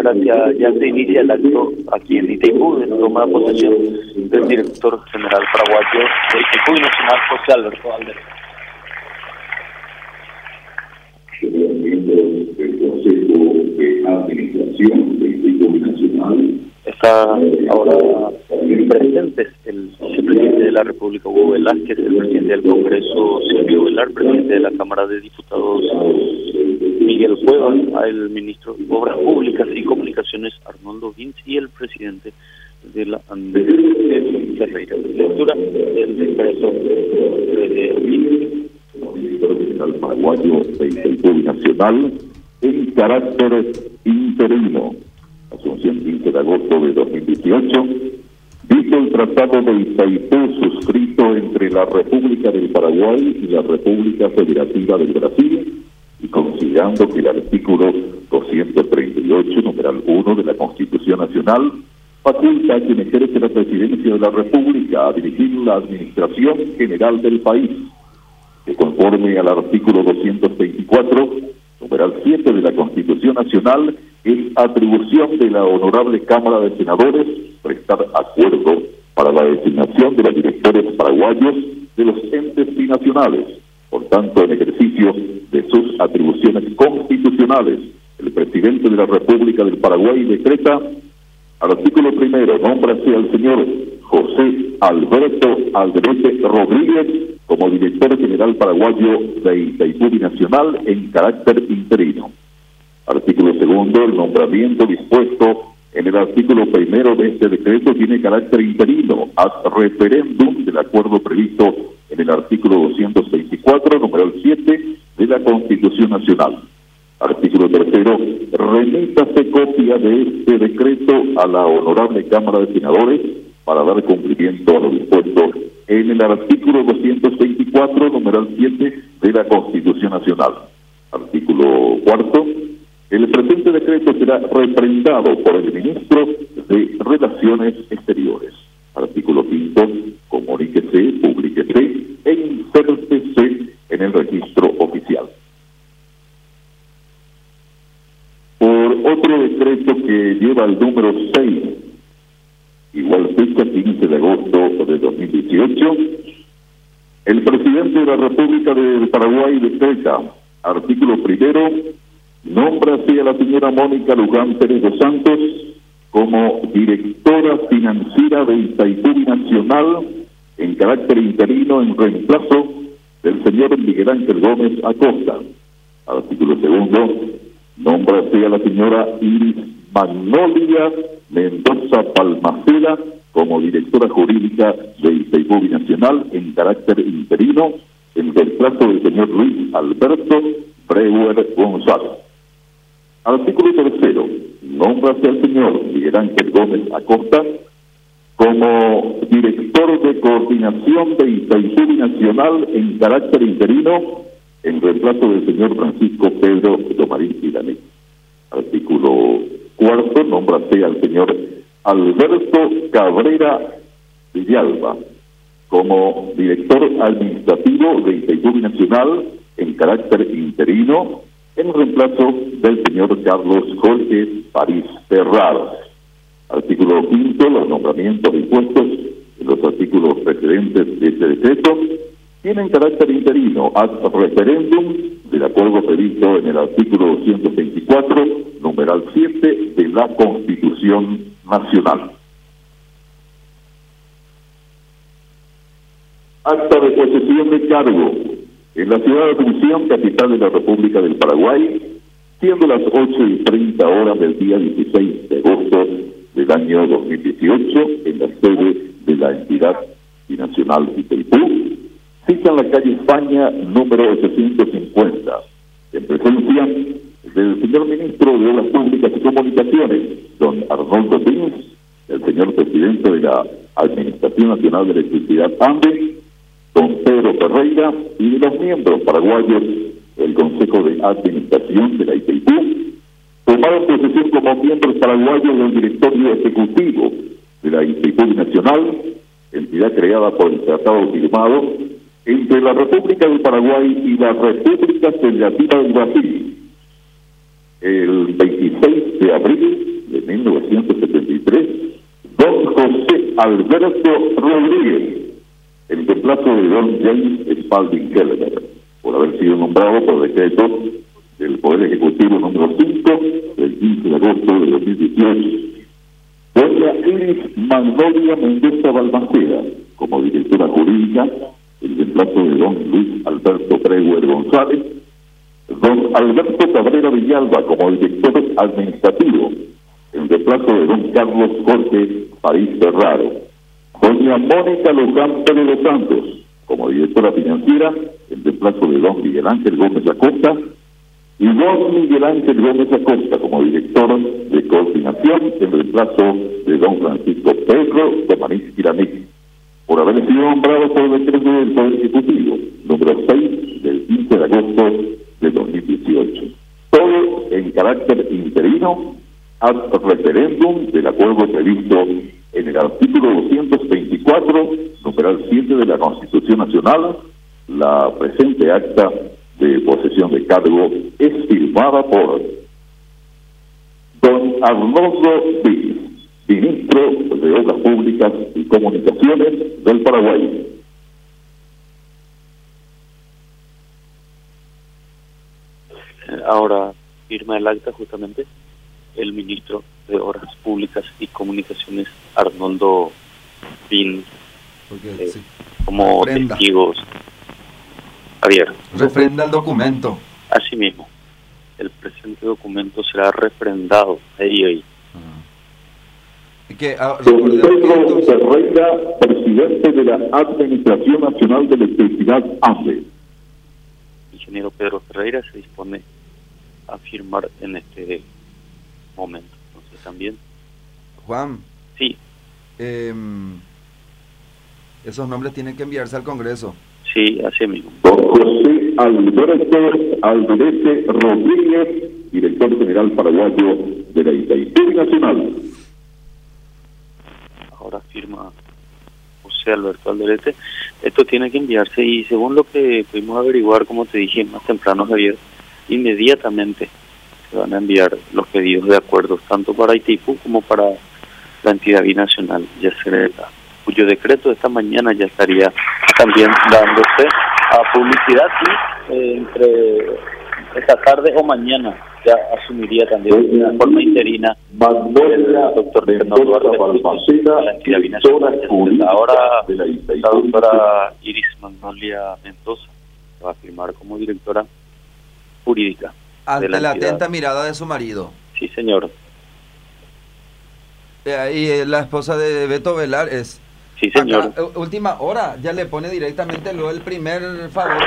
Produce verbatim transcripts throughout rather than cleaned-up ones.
gracias. Ya se inicia el acto aquí en Itaipú, en toma de posesión del director general paraguayo de Itaipú y Nacional, José Alberto Alderete. Miembros del Consejo de Administración de Itaipú Nacional. Está ahora presentes el vicepresidente de la República, Hugo Velázquez, el presidente del Congreso, Silvio Velar, presidente de la Cámara de Diputados, Miguel Cuevas, el ministro de Obras Públicas y Comunicaciones, Arnoldo Vinci, y el presidente de la Andrés Ferreira. Lectura del decreto de director general paraguayo de Itaipú Nacional en carácter interino. Asunción quince de agosto de dos mil dieciocho, dice el Tratado de Itaipú suscrito entre la República del Paraguay y la República Federativa del Brasil, y considerando que el artículo doscientos treinta y ocho, numeral uno de la Constitución Nacional, faculta a quien ejerce la presidencia de la República a dirigir la administración general del país, que conforme al artículo doscientos veinticuatro, numeral siete de la Constitución Nacional, es atribución de la Honorable Cámara de Senadores prestar acuerdo para la designación de los directores paraguayos de los entes binacionales. Por tanto, en ejercicio de sus atribuciones constitucionales, el presidente de la República del Paraguay decreta: artículo primero, nómbrase al señor José Alberto Alderete Rodríguez como director general paraguayo de Itaipú Binacional en carácter interino. Artículo segundo, el nombramiento dispuesto en el artículo primero de este decreto tiene carácter interino, ad referéndum del acuerdo previsto en el artículo doscientos veinticuatro, número siete de la Constitución Nacional. Artículo tercero, remítase copia de este decreto a la Honorable Cámara de Senadores para dar cumplimiento a lo dispuesto en el artículo doscientos veinticuatro, número siete de la Constitución Nacional. Artículo cuarto, el presente decreto será refrendado por el Ministro de Relaciones Exteriores. Artículo quinto, comuníquese, publíquese e insértese en el registro oficial. Por otro decreto que lleva el número seis, igual fecha, quince de agosto de dos mil dieciocho, el presidente de la República del Paraguay decreta, artículo primero, nombra así a la señora Mónica Luján Pérez dos Santos como directora financiera de Itaipú Binacional en carácter interino en reemplazo del señor Miguel Ángel Gómez Acosta. Artículo segundo, nombra así a la señora Iris Magnolia Mendoza Palmaceda como directora jurídica de Itaipú Binacional en carácter interino en reemplazo del señor Luis Alberto Breuer González. Artículo tercero, nómbrase al señor Miguel Ángel Gómez Acosta como director de coordinación de Itaipú Binacional en carácter interino en reemplazo del señor Francisco Pedro Domarín Iraní. Artículo cuarto, nómbrase al señor Alberto Cabrera Villalba como director administrativo de Itaipú Binacional en carácter interino en reemplazo del señor Carlos Jorge París Ferrar. Artículo quinto, los nombramientos dispuestos en los artículos precedentes de este decreto tienen carácter interino ad referéndum del acuerdo previsto en el artículo doscientos veinticuatro, numeral siete de la Constitución Nacional. Acta de posesión de cargo en la ciudad de Asunción, capital de la República del Paraguay, siendo las ocho y treinta horas del día dieciséis de agosto del año dos mil dieciocho, en la sede de la entidad binacional Itaipú, cita en la calle España, número ochocientos cincuenta, en presencia del señor ministro de Obras Públicas y Comunicaciones, don Arnoldo Vinci, el señor presidente de la Administración Nacional de Electricidad ANDE, don Pedro Ferreira, y de los miembros paraguayos del Consejo de Administración de la Itaipú, tomaron posesión como miembros paraguayos del directorio ejecutivo de la Itaipú Nacional, entidad creada por el tratado firmado entre la República del Paraguay y la República Federativa del Brasil el veintiséis de abril doscientos setenta y tres, don José Alberto Rodríguez, en reemplazo de don James Spalding Keller, por haber sido nombrado por decreto del Poder Ejecutivo número cinco del quince de agosto de dos mil dieciocho. Doña Iris Magnolia Mendoza Balmaceda, como directora jurídica, en reemplazo de don Luis Alberto Brewer González. Don Alberto Cabrera Villalba, como director administrativo, en reemplazo de don Carlos Jorge París Ferraro. Doña Mónica Luján Pérez de Santos, como directora financiera, en reemplazo de don Miguel Ángel Gómez Acosta. Y don Miguel Ángel Gómez Acosta, como director de coordinación, en reemplazo de don Francisco Pedro Domaniz Tiramic, por haber sido nombrado por el decreto del Poder Ejecutivo número seis del quince de agosto de dos mil dieciocho. Todo en carácter interino ad referéndum del acuerdo previsto en el artículo doscientos veinticuatro, numeral siete de la Constitución Nacional. La presente acta de posesión de cargo es firmada por don Arnoldo Díaz, ministro de Obras Públicas y Comunicaciones del Paraguay. Ahora firma el acta justamente el ministro de Obras Públicas y Comunicaciones, Arnoldo Díaz, eh, sí. como Refrenda. testigos. Javier. Refrenda el documento. Así mismo. El presente documento será refrendado. Ahí, ahí. Uh-huh. Que, ah, Don Pedro Ferreira, presidente de la Administración Nacional de Electricidad, A N E. Ingeniero Pedro Ferreira se dispone a firmar en este momento. Entonces también. Juan. Sí. Eh, esos nombres tienen que enviarse al Congreso. Sí, así mismo. Don José Alberto Alderete Rodríguez, director general paraguayo de la Itaipu Nacional. Ahora firma José Alberto Alderete. Esto tiene que enviarse y según lo que pudimos averiguar, como te dije más temprano, Javier, inmediatamente se van a enviar los pedidos de acuerdos, tanto para Itaipu como para la entidad binacional, ya será, cuyo decreto de esta mañana ya estaría también dándose a publicidad y eh, entre esta tarde o mañana ya asumiría también de forma interina el doctor Ricardo Duarte, la entidad binacional. Ahora la doctora Iris Magnolia Mendoza va a firmar como directora jurídica. Ante la, la atenta mirada de su marido. Sí, señor. Y la esposa de Beto Velar es... Sí, señor. Acá, última hora, ya le pone directamente luego el primer favor.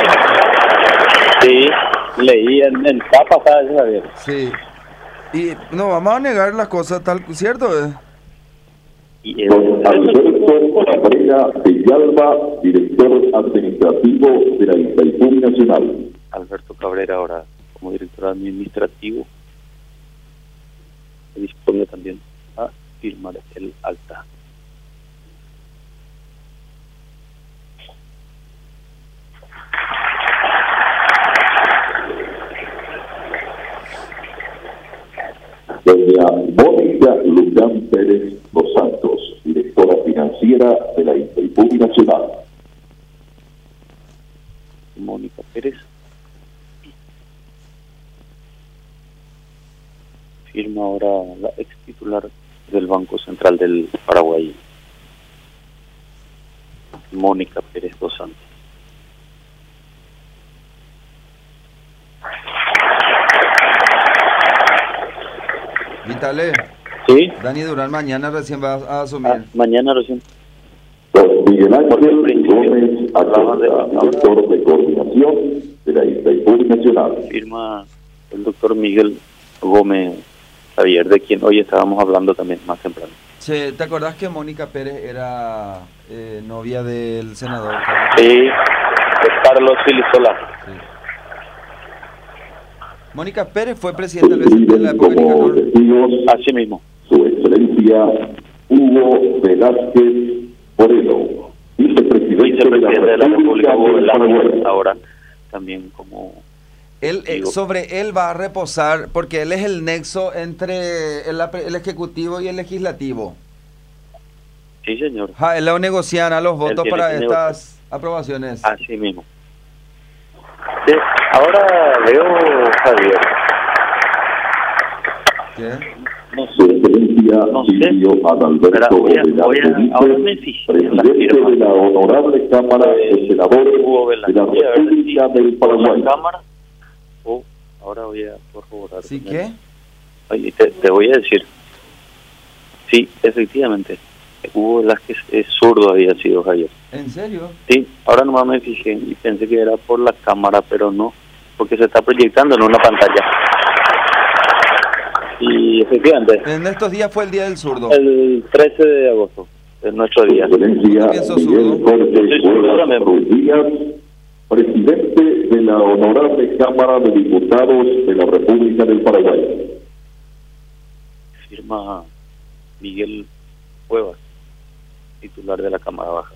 Sí, leí en, en tapa, ¿sabes, Javier? Sí. Y no vamos a negar las cosas tal, ¿cierto? Y el... Don Alberto Cabrera Villalba, director administrativo de la Itaipu Nacional. Alberto Cabrera ahora como director administrativo se dispone también a firmar el acta. Doña Mónica Luján Pérez Dos Santos, directora financiera de la Itaipu Nacional. Mónica Pérez. Firma ahora la ex titular del Banco Central del Paraguay, Mónica Pérez Dos Santos. Vitale. Sí. Dani Durán mañana recién va a asumir. Ah, mañana recién. Don Miguel Ángel Gómez Acosta, director de coordinación de la Itaipu Nacional. Firma el doctor Miguel Gómez Javier, de quien hoy estábamos hablando también más temprano. Sí, ¿te acordás que Mónica Pérez era eh, novia del senador? Sí, de Carlos Filisola. Sí. Mónica Pérez fue presidenta de la época de Nicanor. Así mismo. Su excelencia Hugo Velázquez Moreno, vicepresidente, vicepresidente de la República, Hugo Velázquez, ahora también como Él, eh, sobre él va a reposar, porque él es el nexo entre el, el Ejecutivo y el Legislativo. Sí, señor. Ja, él lo negocian a los votos para estas negocio. aprobaciones. Así mismo. Sí, ahora veo, Javier. ¿Qué? No sé. No sé. Espera, voy a, voy a, ahora me fijé en la firma de la honorable Cámara de Senadores de la República del Paraguay. Cámara. Oh, ahora voy a corroborar. ¿Sí qué? Oye, te, te voy a decir. Sí, efectivamente. Hugo Velázquez es zurdo, había sido Javier. ¿En serio? Sí, ahora nomás me fijé y pensé que era por la cámara, pero no, porque se está proyectando en una pantalla. Y efectivamente. En estos días fue el día del zurdo. El trece de agosto, es nuestro día. Miguel Jorge Cuevas Rodríguez, presidente de la honorable Cámara de Diputados de la República del Paraguay. Firma Miguel Cuevas, titular de la Cámara Baja.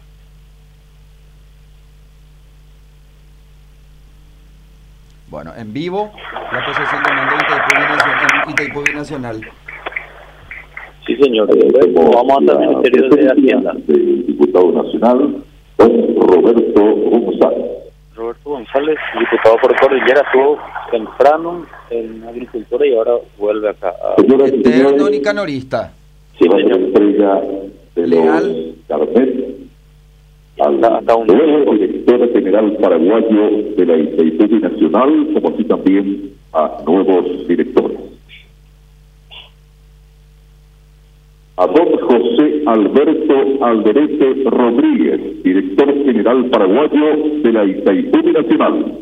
Bueno, en vivo, la posesión de mando de Itaipú Binacional. Itaipú Binacional. Sí, señor. Luego vamos hasta el Ministerio de Hacienda. Del diputado nacional, don Roberto González. Roberto González, diputado por Cordillera, estuvo temprano en Agricultura y ahora vuelve acá. A... Eterno nicanorista. Se va a la entrega de Leal. los carnets al hasta un nuevo director general paraguayo de la Itaipú Nacional, como así también a nuevos directores. A don José Alberto Alderete Rodríguez, director general paraguayo de la Itaipú Nacional.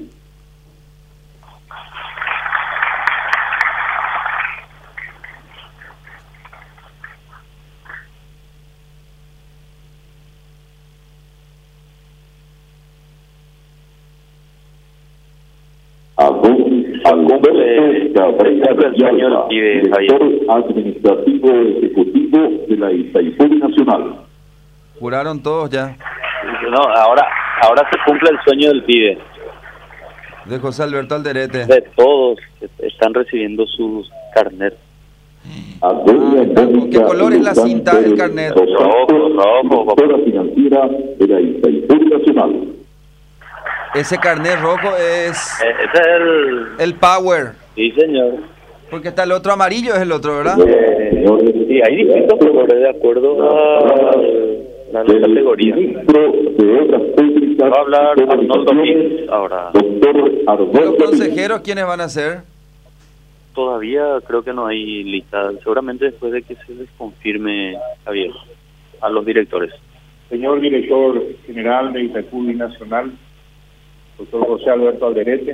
A don Alberto Cabrera Villalba, director administrativo ejecutivo de la Itaipú Nacional. Juraron todos ya. No, ahora, ahora se cumple el sueño del pibe. De José Alberto Alderete. De todos están recibiendo sus carnets. A doña Ah, ¿qué color es la cinta del carnet? Rojo, rojo. Directora financiera de la Itaipú Nacional. Ese carnet rojo es Eh, Ese es el... el Power. Sí, señor. Porque está el otro amarillo, es el otro, ¿verdad? Eh, sí, hay distintos colores de acuerdo a la categoría. Ministro de Obras Públicas. Va a hablar Arnoldo Miguel ahora. Doctor ¿Y los Arnoldo consejeros quiénes van a ser? Todavía creo que no hay lista. Seguramente después de que se les confirme, Javier, a los directores. Señor director general de Itaipú Nacional, doctor José Alberto Alderete.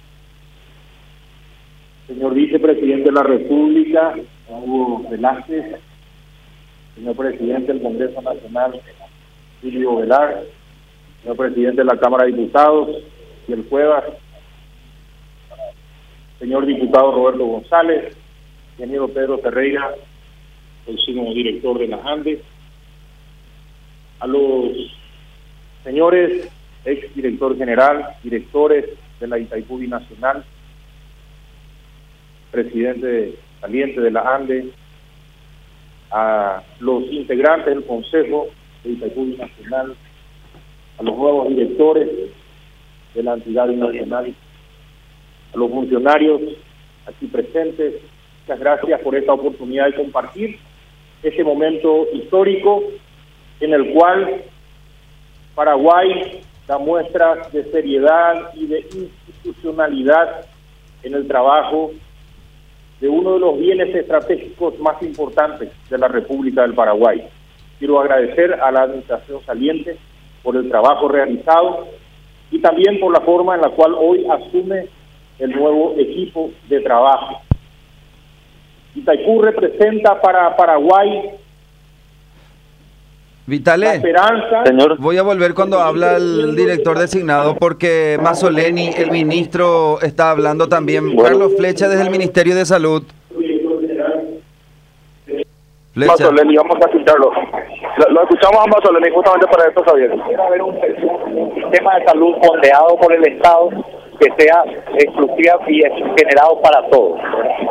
Señor vicepresidente de la República, Hugo Velázquez. Señor presidente del Congreso Nacional, Silvio Velar. Señor presidente de la Cámara de Diputados, Miguel Cuevas. Señor diputado Roberto González. Ingeniero Pedro Ferreira, próximo director de la ANDE. A los señores ex director general, directores de la Itaipú Nacional, presidente saliente de la ANDE, a los integrantes del Consejo de Itaipú Nacional, a los nuevos directores de la entidad nacional, a los funcionarios aquí presentes, muchas gracias por esta oportunidad de compartir este momento histórico en el cual Paraguay da muestras de seriedad y de institucionalidad en el trabajo de uno de los bienes estratégicos más importantes de la República del Paraguay. Quiero agradecer a la administración saliente por el trabajo realizado y también por la forma en la cual hoy asume el nuevo equipo de trabajo. Itaipú representa para Paraguay Vitale, la esperanza. Señor. voy a volver cuando habla el director designado porque Mazzoleni, el ministro, está hablando también. Bueno. Carlos Flecha desde el Ministerio de Salud. Flecha. Mazzoleni, vamos a escucharlo. Lo, lo escuchamos a Mazzoleni justamente para esto, Javier. Quiere haber un, un sistema de salud fondeado por el Estado que sea exclusiva y generado para todos.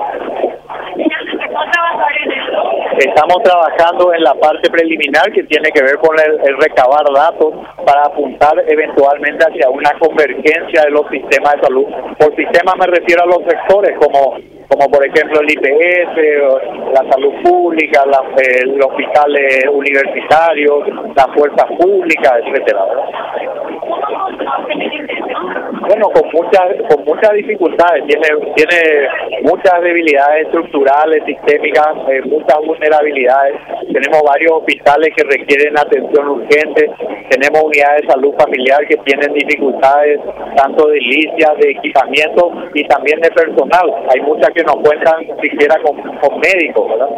Estamos trabajando en la parte preliminar que tiene que ver con el, el recabar datos para apuntar eventualmente hacia una convergencia de los sistemas de salud. Por sistema me refiero a los sectores como como por ejemplo el I P S, la salud pública, la, eh, los hospitales universitarios, las fuerzas públicas, etcétera, ¿verdad? Bueno, con muchas con muchas dificultades, tiene tiene muchas debilidades estructurales, sistémicas, eh, muchas vulnerabilidades. Tenemos varios hospitales que requieren atención urgente, tenemos unidades de salud familiar que tienen dificultades tanto de licias, de equipamiento y también de personal. Hay muchas que no cuentan siquiera con, con médicos, ¿verdad?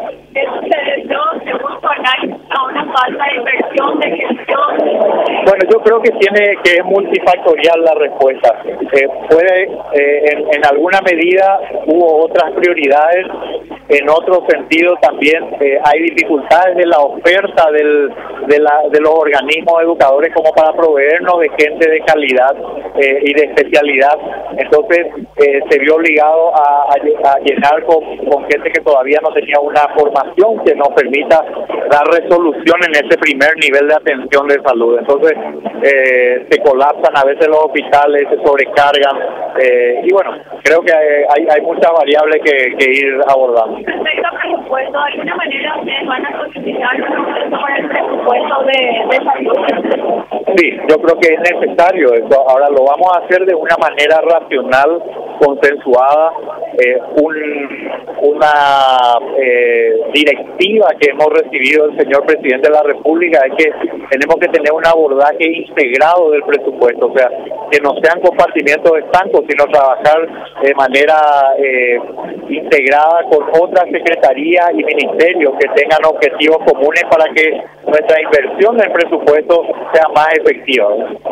A una falta de inversión, de gestión. Bueno, yo creo que tiene que es multifactorial la respuesta. Eh, puede, eh, en, en alguna medida hubo otras prioridades, en otro sentido también eh, hay dificultades de la oferta del, de, la, de los organismos educadores como para proveernos de gente de calidad eh, y de especialidad. Entonces eh, se vio obligado a, a, a llenar con, con gente que todavía no tenía una formación que nos permita dar resolución en ese primer nivel de atención de salud. Entonces eh, se colapsan a veces los hospitales, se sobrecargan eh, y bueno, creo que hay, hay muchas variables que, que ir abordando. Respecto al presupuesto, ¿de alguna manera ustedes van a solicitar sobre el presupuesto de, de salud? Sí, yo creo que es necesario eso. Ahora lo vamos a hacer de una manera racional, consensuada, eh, un, una eh, directiva que hemos recibido del señor presidente de la República es que tenemos que tener un abordaje integrado del presupuesto, o sea, que no sean compartimientos estancos, sino trabajar de manera eh, integrada con otras secretarías y ministerios que tengan objetivos comunes para que nuestra inversión del presupuesto sea más efectiva.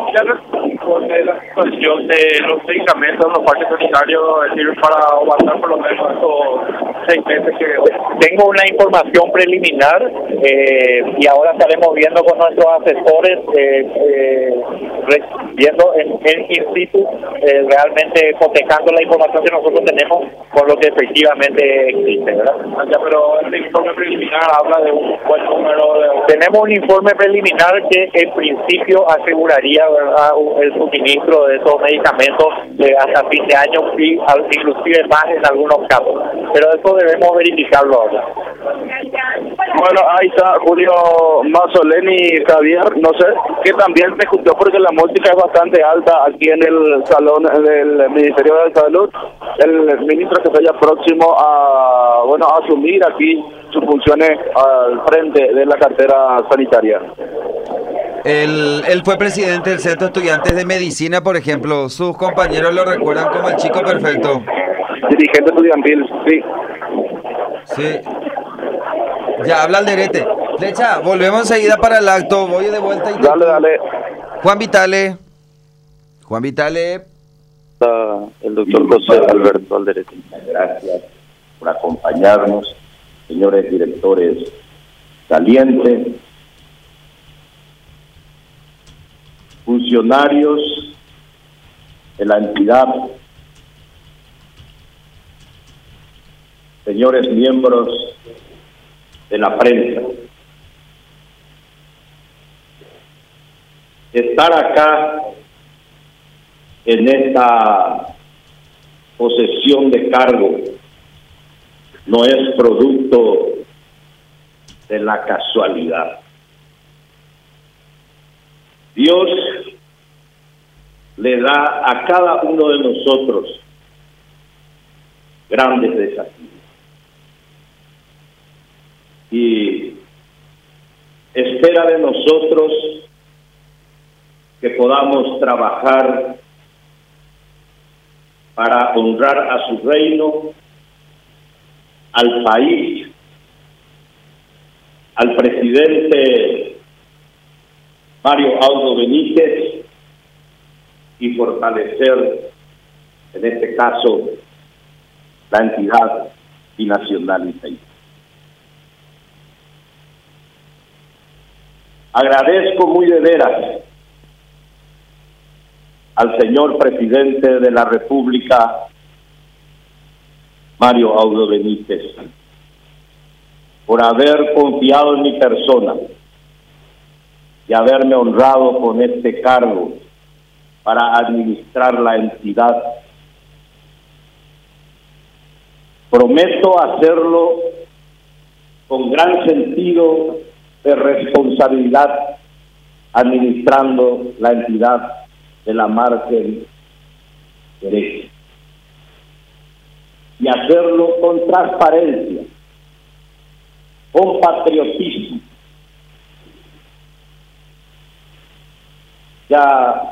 Con la situación de los medicamentos en los parques sanitarios, es decir, para aguantar por lo menos estos seis meses que... Tengo una información preliminar eh, y ahora estaremos viendo con nuestros asesores, eh, eh, viendo en, en in situ, eh, realmente cotejando la información que nosotros tenemos con lo que efectivamente existe, ¿verdad? Ya, pero el informe preliminar habla de un buen número de... Tenemos un informe preliminar que en principio aseguraría, ¿verdad?, el suministro de esos medicamentos eh, hasta fin de año y inclusive más en algunos casos, pero eso debemos verificarlo ahora. Bueno, ahí está Julio Mazzoleni, Javier, no sé, que también me escuchó porque la música es bastante alta aquí en el salón del Ministerio de Salud. El ministro que está ya próximo a, bueno, a asumir aquí sus funciones al frente de la cartera sanitaria. Él, él fue presidente del Centro de Estudiantes de Medicina, por ejemplo. Sus compañeros lo recuerdan como el chico perfecto. Dirigente estudiantil, sí. Sí. Ya habla Alderete. Flecha, volvemos enseguida para el acto. Voy de vuelta. Y dale, dale. Juan Vitale. Juan Vitale. El doctor José Alberto Alderete. Gracias por acompañarnos, señores directores salientes, funcionarios de la entidad, señores miembros de la prensa. Estar acá en esta posesión de cargo no es producto de la casualidad. Dios le da a cada uno de nosotros grandes desafíos. Y espera de nosotros que podamos trabajar para honrar a su reino, al país, al presidente Mario Aldo Benítez y fortalecer, en este caso, la entidad binacional y país. Agradezco muy de veras al señor presidente de la República, Mario Audo Benítez, por haber confiado en mi persona y haberme honrado con este cargo para administrar la entidad. Prometo hacerlo con gran sentido de responsabilidad, administrando la entidad de la margen derecha. Y hacerlo con transparencia, con patriotismo. Ya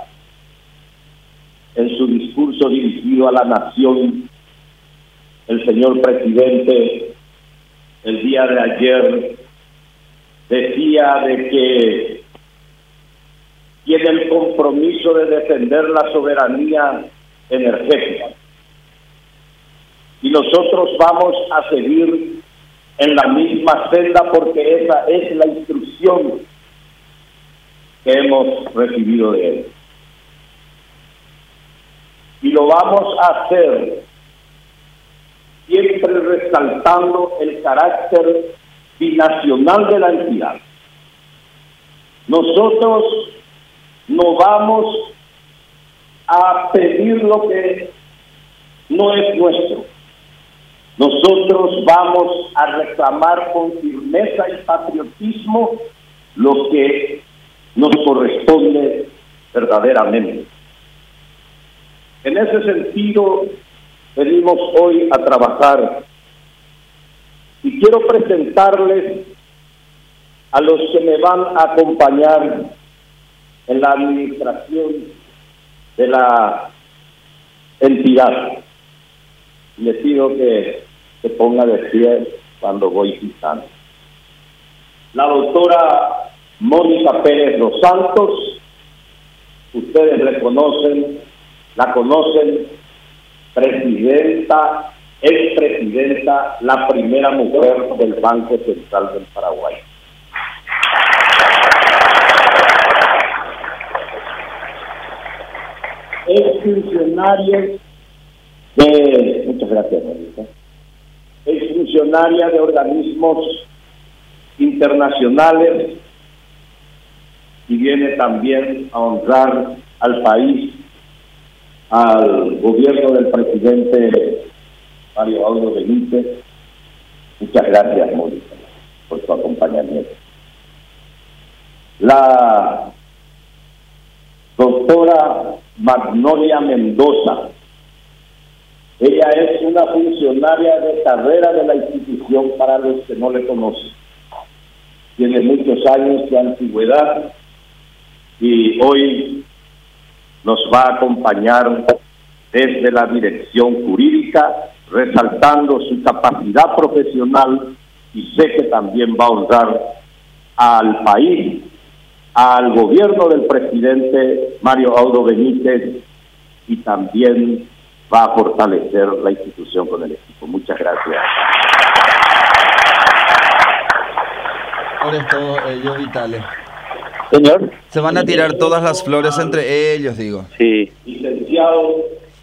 en su discurso dirigido a la nación, el señor presidente el día de ayer decía de que tiene el compromiso de defender la soberanía energética. Y nosotros vamos a seguir en la misma senda porque esa es la instrucción que hemos recibido de él. Y lo vamos a hacer siempre resaltando el carácter binacional de la entidad. Nosotros no vamos a pedir lo que no es nuestro. Nosotros vamos a reclamar con firmeza y patriotismo lo que nos corresponde verdaderamente. En ese sentido, venimos hoy a trabajar y quiero presentarles a los que me van a acompañar en la administración de la entidad. Les pido que se ponga de pie cuando voy citando. La doctora Mónica Pérez Los Santos, ustedes la conocen, la conocen, presidenta, expresidenta, la primera mujer del Banco Central del Paraguay. Es funcionaria de, muchas gracias, Mónica, es funcionaria de organismos internacionales y viene también a honrar al país, al gobierno del presidente Mario Audo Benítez. Muchas gracias, Mónica, por su acompañamiento. La doctora Magnolia Mendoza, ella es una funcionaria de carrera de la institución para los que no le conocen. Tiene muchos años de antigüedad y hoy nos va a acompañar desde la dirección jurídica, resaltando su capacidad profesional, y sé que también va a honrar al país, al gobierno del presidente Mario Audo Benítez, y también va a fortalecer la institución con el equipo. Muchas gracias. Por esto, ellos vitales. Señor. Se van a tirar todas las flores entre ellos, digo. Sí. Licenciado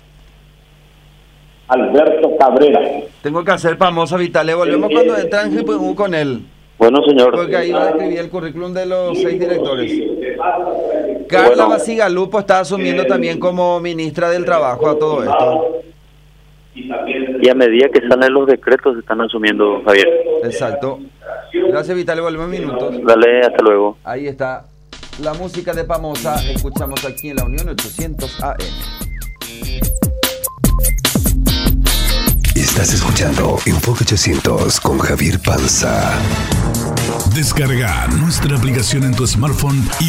Alberto Cabrera. Tengo que hacer famosa vitales. Volvemos eh, cuando entra en G P U con él. Bueno, señor. Porque ahí va a escribir el currículum de los seis directores. Carla bueno. Basigalupo está asumiendo también como ministra del Trabajo a todo esto. Y a medida que salen los decretos se están asumiendo, Javier. Exacto. Gracias, Vitale. Volvemos minutos. Dale, hasta luego. Ahí está la música de Pamosa. Escuchamos aquí en la Unión ochocientos A M. Estás escuchando Enfoque ochocientos con Javier Panza. Descarga nuestra aplicación en tu smartphone y